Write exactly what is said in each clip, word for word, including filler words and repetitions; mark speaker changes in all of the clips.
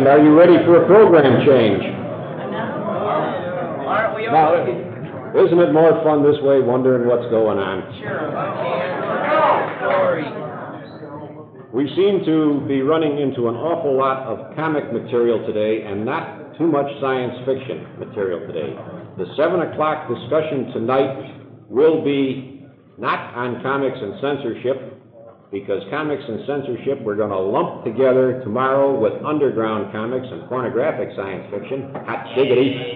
Speaker 1: And are you ready for a program change?
Speaker 2: Aren't we
Speaker 1: Now,
Speaker 2: all?
Speaker 1: isn't it more fun this way, wondering what's going on?
Speaker 2: Sure. Story.
Speaker 1: We seem to be running into an awful lot of comic material today and not too much science fiction material today. The seven o'clock discussion tonight will be not on comics and censorship, because comics and censorship we're going to lump together tomorrow with underground comics and pornographic science fiction. Hot diggity.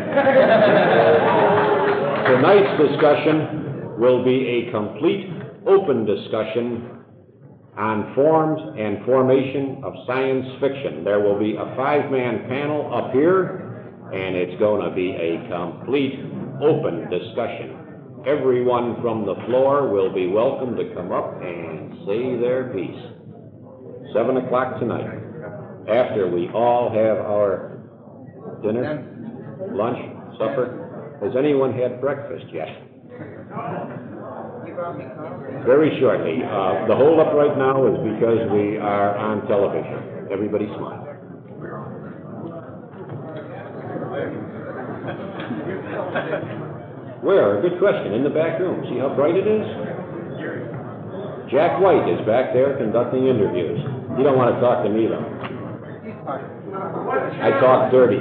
Speaker 1: Tonight's discussion will be a complete open discussion on forms and formation of science fiction. There will be a five-man panel up here, and it's going to be a complete open discussion. Everyone from the floor will be welcome to come up and say their piece. Seven o'clock tonight, after we all have our dinner, lunch, supper. Has anyone had breakfast yet? Very shortly. Uh, the hold-up right now is because we are on television. Everybody smile. Where? Good question. In the back room. See how bright it is? Jack White is back there conducting interviews. You don't want to talk to me, though. I talk dirty.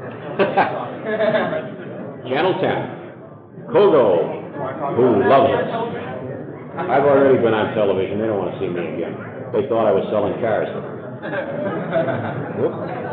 Speaker 1: Channel ten. Kogo, who loves us. I've already been on television. They don't want to see me again. They thought I was selling cars. Whoop.